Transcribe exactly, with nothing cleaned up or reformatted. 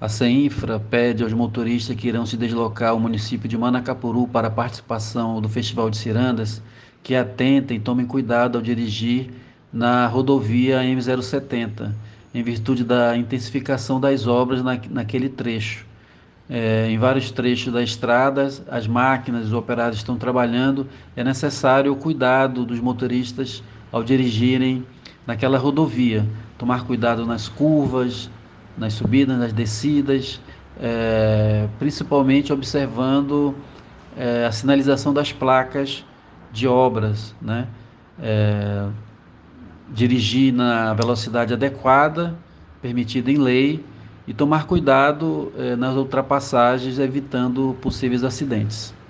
A CEINFRA pede aos motoristas que irão se deslocar ao município de Manacapuru para a participação do Festival de Cirandas que atentem e tomem cuidado ao dirigir na rodovia M zero setenta, em virtude da intensificação das obras na, naquele trecho. É, em vários trechos da estrada, as máquinas, os operários estão trabalhando, é necessário o cuidado dos motoristas ao dirigirem naquela rodovia, tomar cuidado nas curvas, nas subidas, nas descidas, é, principalmente observando é, a sinalização das placas de obras, né? É, dirigir na velocidade adequada, permitida em lei, e tomar cuidado eh, nas ultrapassagens, evitando possíveis acidentes.